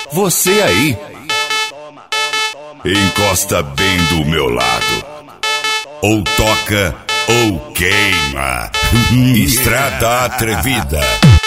Você aí, encosta bem do meu lado. Ou toca ou queima. Estrada Atrevida.